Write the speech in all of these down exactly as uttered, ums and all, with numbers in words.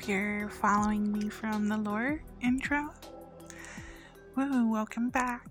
if you're following me from the lore intro. Woo, welcome back.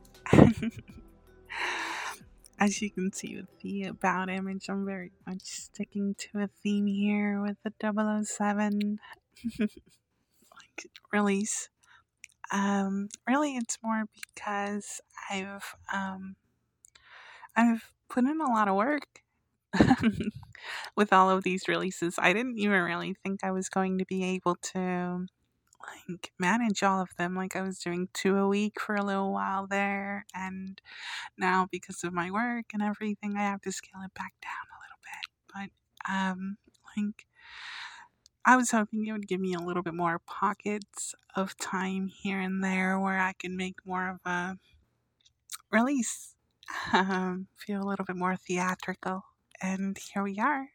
As you can see with the about image, I'm very much sticking to a theme here with the double oh seven like release. Um, really, it's more because I've um, I've put in a lot of work with all of these releases. I didn't even really think I was going to be able to like manage all of them. Like I was doing two a week for a little while there, and now because of my work and everything, I have to scale it back down a little bit. But um, like I was hoping it would give me a little bit more pockets of time here and there where I can make more of a release, um, feel a little bit more theatrical, and here we are.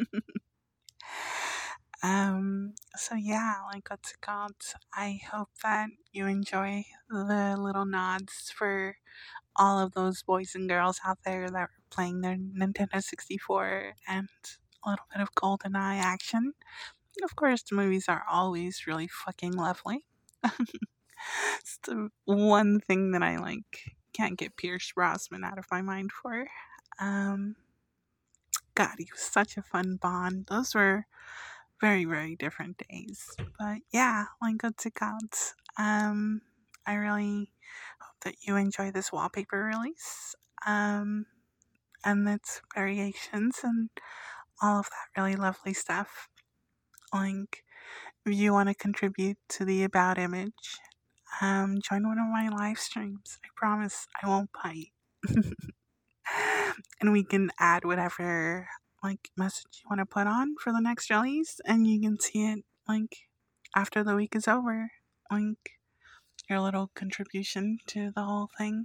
Um, so yeah, like what's it called? I hope that you enjoy the little nods for all of those boys and girls out there that were playing their Nintendo sixty-four and a little bit of GoldenEye action. Of course, the movies are always really fucking lovely. It's the one thing that I like can't get Pierce Brosnan out of my mind for. Um, God, he was such a fun Bond. Those were very, very different days. But yeah, like good to count. Um, I really hope that you enjoy this wallpaper release. Um, and its variations and all of that really lovely stuff. Like, if you want to contribute to the About image, um, join one of my live streams. I promise I won't bite. And we can add whatever like message you want to put on for the next release, and you can see it like after the week is over. Like your little contribution to the whole thing.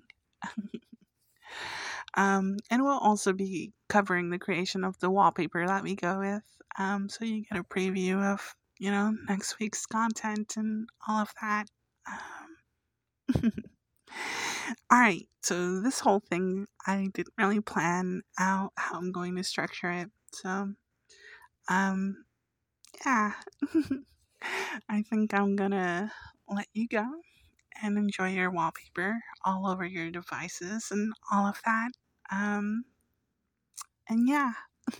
Um, and we'll also be covering the creation of the wallpaper that we go with. Um, so you get a preview of, you know, next week's content and all of that. Um, all right. So this whole thing, I didn't really plan out how I'm going to structure it. So, um, yeah, I think I'm gonna let you go and enjoy your wallpaper all over your devices and all of that. Um, and yeah.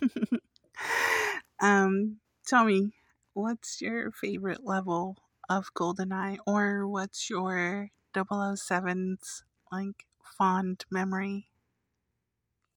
um, Tell me, what's your favorite level of GoldenEye, or what's your double oh seven's like fond memory